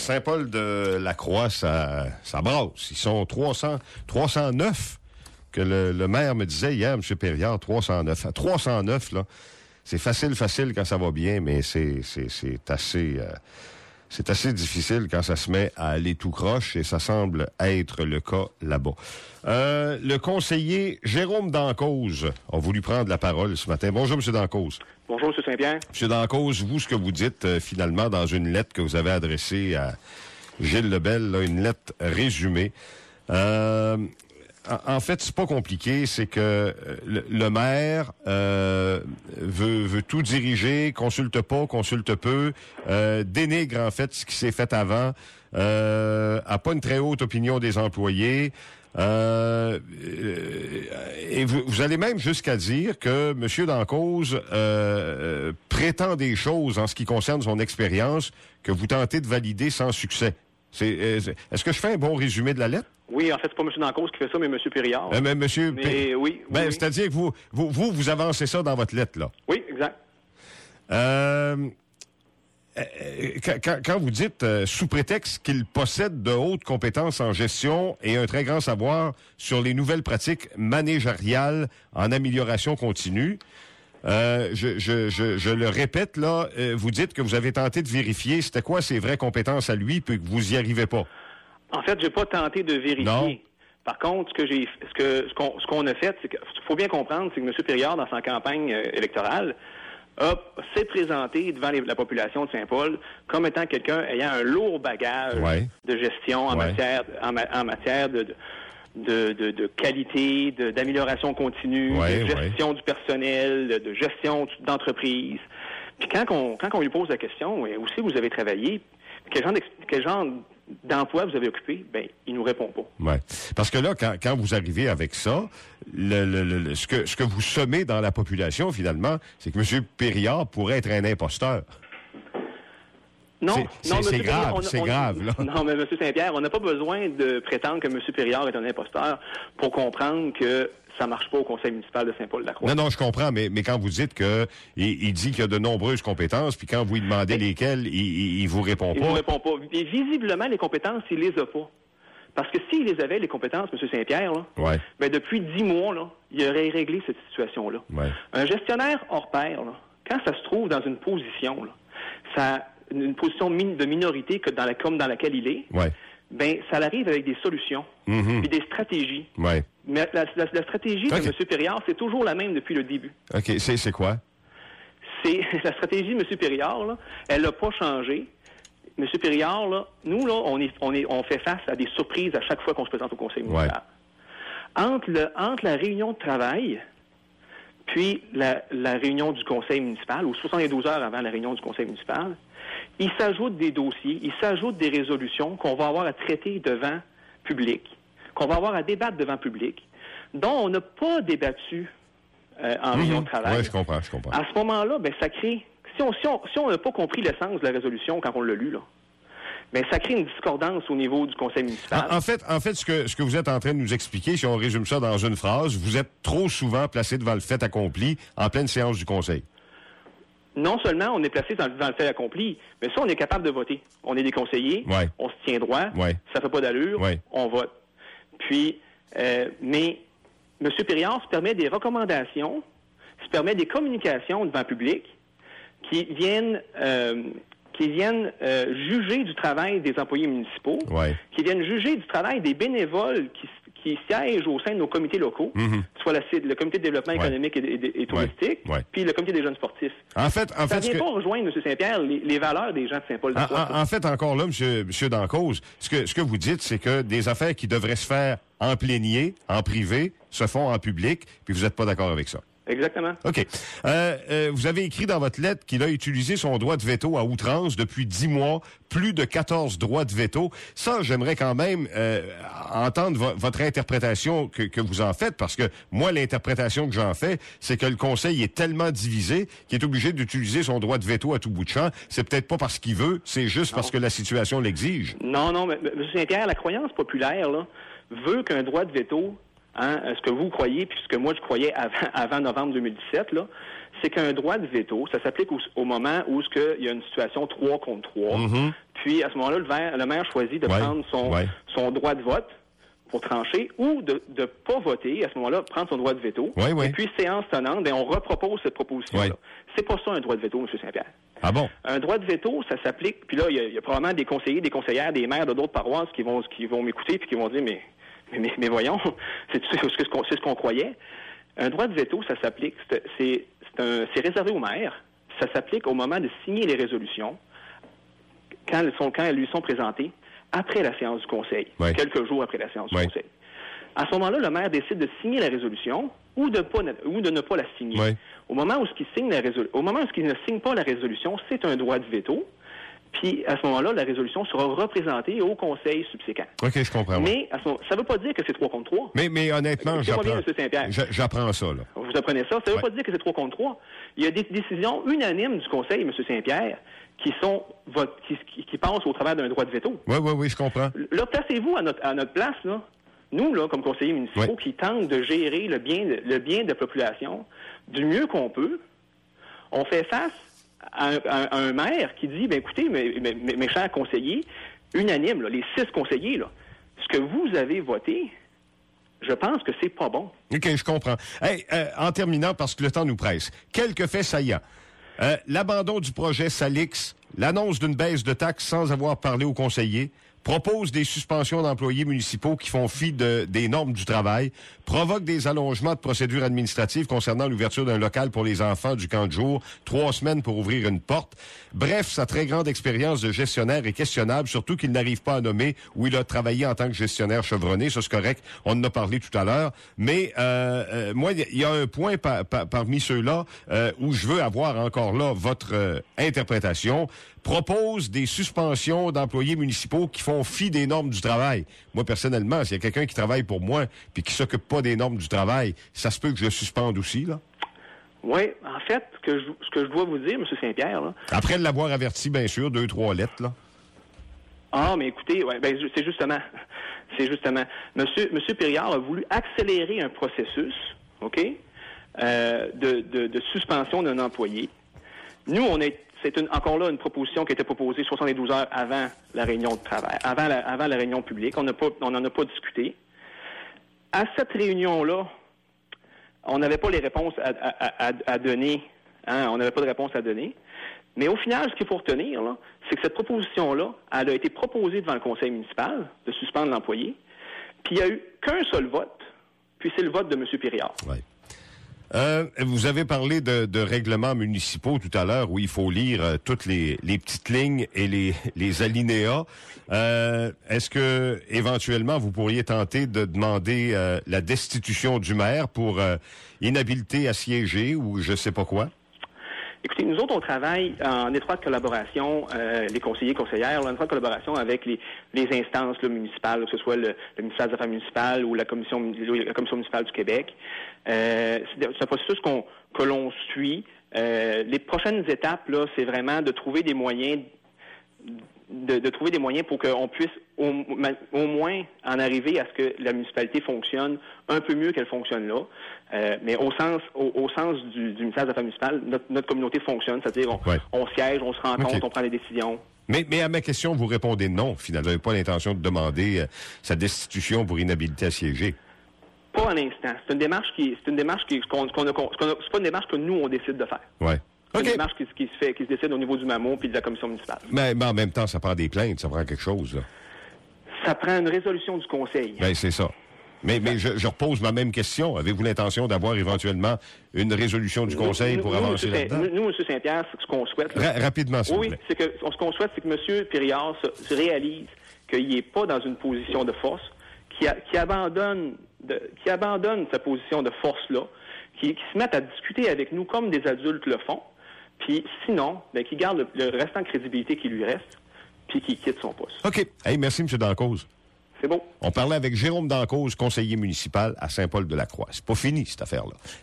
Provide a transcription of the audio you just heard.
Saint-Paul-de-la-Croix, ça brasse. Ils sont 309 que le maire me disait hier, M. Périard, 309. À 309, là, c'est facile quand ça va bien, mais c'est assez difficile quand ça se met à aller tout croche et ça semble être le cas là-bas. Le conseiller Jérôme Dancause a voulu prendre la parole ce matin. Bonjour, M. Dancause. Bonjour, M. Saint-Pierre. M. Dancause, vous, ce que vous dites finalement dans une lettre que vous avez adressée à Gilles Lebel, là, une lettre résumée. En fait, c'est pas compliqué, c'est que le maire veut tout diriger, consulte pas, consulte peu, dénigre en fait ce qui s'est fait avant, a pas une très haute opinion des employés. Et vous allez même jusqu'à dire que M. Dancause prétend des choses en ce qui concerne son expérience que vous tentez de valider sans succès. Est-ce que je fais un bon résumé de la lettre? Oui, en fait, c'est pas M. Dancause qui fait ça, mais M. Périard. Oui. Ben, c'est-à-dire que vous avancez ça dans votre lettre, là. Oui, exact. Quand vous dites, sous prétexte qu'il possède de hautes compétences en gestion et un très grand savoir sur les nouvelles pratiques managériales en amélioration continue, je le répète, là, vous dites que vous avez tenté de vérifier c'était quoi ses vraies compétences à lui, puis que vous y arrivez pas. En fait, j'ai pas tenté de vérifier. Non. Par contre, ce qu'on a fait, c'est que faut bien comprendre, c'est que M. Périard, dans sa campagne électorale, s'est présenté devant la population de Saint-Paul comme étant quelqu'un ayant un lourd bagage de gestion en matière de qualité, d'amélioration continue, de gestion du personnel, de gestion d'entreprise. Puis quand on lui pose la question, où c'est que vous avez travaillé, quel genre d'emploi vous avez occupé, ben il nous répond pas. Ouais. Parce que là, quand vous arrivez avec ça, ce que vous semez dans la population, finalement, c'est que M. Périard pourrait être un imposteur. Non, c'est grave, là. Non, mais M. Saint-Pierre, on n'a pas besoin de prétendre que M. Périard est un imposteur pour comprendre que ça marche pas au conseil municipal de Saint-Paul-de-la-Croix. Non, je comprends, mais quand vous dites que il dit qu'il y a de nombreuses compétences, puis quand vous lui demandez lesquelles, il vous répond pas. Il vous répond pas. Et visiblement, les compétences, il les a pas. Parce que s'il les avait, les compétences, M. Saint-Pierre, là, ben depuis 10 mois, là, il aurait réglé cette situation-là. Ouais. Un gestionnaire hors pair, là, quand ça se trouve dans une position, là, une position de minorité comme dans laquelle il est, ben ça arrive avec des solutions et des stratégies. Ouais. Mais la stratégie de M. Périard, c'est toujours la même depuis le début. OK. C'est quoi? C'est la stratégie de M. Périard, là, elle n'a pas changé. M. Périard, là, nous, là, on fait face à des surprises à chaque fois qu'on se présente au conseil municipal. Entre la réunion de travail puis la réunion du conseil municipal, ou 72 heures avant la réunion du conseil municipal, il s'ajoute des dossiers, il s'ajoute des résolutions qu'on va avoir à traiter devant public, qu'on va avoir à débattre devant public, dont on n'a pas débattu en réunion de travail. Oui, je comprends. À ce moment-là, ben ça crée... Si on n'a pas compris l'essence de la résolution quand on l'a lu, là, ben ça crée une discordance au niveau du conseil municipal. En fait, ce que vous êtes en train de nous expliquer, si on résume ça dans une phrase, vous êtes trop souvent placé devant le fait accompli en pleine séance du conseil. Non seulement on est placé devant le fait accompli, mais ça, on est capable de voter. On est des conseillers, on se tient droit, ça fait pas d'allure, on vote. Puis, mais M. Périard se permet des recommandations, se permet des communications devant le public qui viennent juger du travail des employés municipaux, qui viennent juger du travail des bénévoles qui siègent au sein de nos comités locaux, soit le comité de développement économique et touristique, puis le comité des jeunes sportifs. En fait, ça vient pas rejoindre, M. Saint-Pierre, les valeurs des gens de Saint-Paul-de-la-Croix. En fait, encore là, M. Dancause, ce que vous dites, c'est que des affaires qui devraient se faire en plénier, en privé, se font en public, puis vous n'êtes pas d'accord avec ça. Exactement. OK. Vous avez écrit dans votre lettre qu'il a utilisé son droit de veto à outrance depuis 10 mois, plus de 14 droits de veto. Ça, j'aimerais quand même entendre votre interprétation que vous en faites, parce que moi, l'interprétation que j'en fais, c'est que le Conseil est tellement divisé qu'il est obligé d'utiliser son droit de veto à tout bout de champ. C'est peut-être pas parce qu'il veut, c'est juste parce que la situation l'exige. Non, mais M. Saint-Pierre, la croyance populaire là, veut qu'un droit de veto ce que vous croyez, puis ce que moi je croyais avant novembre 2017, là, c'est qu'un droit de veto, ça s'applique au moment où il y a une situation 3 contre 3. Mm-hmm. Puis, à ce moment-là, le maire choisit de prendre son droit de vote pour trancher ou de ne pas voter, à ce moment-là, prendre son droit de veto. Et puis, séance tenante, on repropose cette proposition-là. C'est pas ça un droit de veto, M. Saint-Pierre. Ah bon? Un droit de veto, ça s'applique, puis là, il y a probablement des conseillers, des conseillères, des maires de d'autres paroisses qui vont m'écouter puis qui vont dire, mais voyons, c'est ce qu'on croyait. Un droit de veto, ça s'applique, c'est réservé aux maires. Ça s'applique au moment de signer les résolutions, quand elles lui sont présentées, après la séance du Conseil, quelques jours après la séance du Conseil. À ce moment-là, le maire décide de signer la résolution ou de ne pas la signer. Au moment où il ne signe pas la résolution, c'est un droit de veto. Puis, à ce moment-là, la résolution sera représentée au Conseil subséquent. OK, je comprends. Mais ça ne veut pas dire que c'est 3 contre 3. Mais honnêtement, j'apprends ça. Là. Vous apprenez ça. Ça ne veut pas dire que c'est 3 contre 3. Il y a des décisions unanimes du Conseil, M. Saint-Pierre, qui passent au travers d'un droit de veto. Oui, je comprends. Là, placez-vous à notre place, là. Nous, là, comme conseillers municipaux, qui tentent de gérer le bien de la population du mieux qu'on peut, on fait face à un maire qui dit, écoutez, mes chers conseillers, unanimes, là, les 6 conseillers, là, ce que vous avez voté, je pense que c'est pas bon. OK, je comprends. Hey, en terminant, parce que le temps nous presse, quelques faits saillants. L'abandon du projet Salix, l'annonce d'une baisse de taxes sans avoir parlé aux conseillers, propose des suspensions d'employés municipaux qui font fi des normes du travail, provoque des allongements de procédures administratives concernant l'ouverture d'un local pour les enfants du camp de jour, 3 semaines pour ouvrir une porte. Bref, sa très grande expérience de gestionnaire est questionnable, surtout qu'il n'arrive pas à nommer où il a travaillé en tant que gestionnaire chevronné. Ça, c'est correct. On en a parlé tout à l'heure. Mais moi, il y a un point parmi ceux-là où je veux avoir encore là votre interprétation. Propose des suspensions d'employés municipaux qui font fi des normes du travail. Moi, personnellement, s'il y a quelqu'un qui travaille pour moi puis qui s'occupe pas des normes du travail, ça se peut que je le suspende aussi, là? Oui, en fait, ce que je dois vous dire, M. Saint-Pierre, là... Après l'avoir averti, bien sûr, 2-3 lettres, là. Ah, mais écoutez, c'est justement... Monsieur Périard a voulu accélérer un processus, OK, de suspension d'un employé. Nous, c'est encore là une proposition qui a été proposée 72 heures avant la réunion de travail, avant la réunion publique. On n'en a pas discuté. À cette réunion-là, on n'avait pas les réponses à donner. On n'avait pas de réponse à donner. Mais au final, ce qu'il faut retenir, là, c'est que cette proposition-là, elle a été proposée devant le conseil municipal de suspendre l'employé. Puis il n'y a eu qu'un seul vote, puis c'est le vote de M. Périard. Ouais. Vous avez parlé de règlements municipaux tout à l'heure où il faut lire toutes les petites lignes et les alinéas. Est-ce que éventuellement vous pourriez tenter de demander la destitution du maire pour inhabilité à siéger ou je sais pas quoi? Écoutez, nous autres, on travaille en étroite collaboration, les conseillers et conseillères, en étroite collaboration avec les instances municipales, que ce soit le ministère des Affaires municipales ou la commission municipale du Québec. C'est un processus que l'on suit. Les prochaines étapes, là, c'est vraiment de trouver des moyens de trouver des moyens pour qu'on puisse au moins en arriver à ce que la municipalité fonctionne un peu mieux qu'elle fonctionne là. Mais au sens du ministère des Affaires municipales, notre communauté fonctionne, c'est-à-dire on siège, on se rencontre, on prend des décisions. Mais à ma question, vous répondez non, finalement. Vous n'avez pas l'intention de demander sa destitution pour inhabilité à siéger. Pas à l'instant. C'est une démarche c'est pas une démarche que nous, on décide de faire. Ouais. C'est une démarche qui se décide au niveau du MAMO puis de la commission municipale. Mais en même temps, ça prend des plaintes, ça prend quelque chose, là. Ça prend une résolution du conseil. Ben, c'est ça. Mais je repose ma même question. Avez-vous l'intention d'avoir éventuellement une résolution du conseil pour avancer là-dedans? Nous, M. Saint-Pierre, ce qu'on souhaite... Rapidement, s'il vous plaît. Oui, ce qu'on souhaite, c'est que M. Périard se réalise qu'il n'est pas dans une position de force, qui abandonne sa position de force-là, qui se mette à discuter avec nous comme des adultes le font, puis sinon, qu'il garde le restant de crédibilité qui lui reste, puis qu'il quitte son poste. OK. Hey, merci, M. Dancause. C'est bon. On parlait avec Jérôme Dancause, conseiller municipal à Saint-Paul-de-la-Croix. C'est pas fini, cette affaire-là.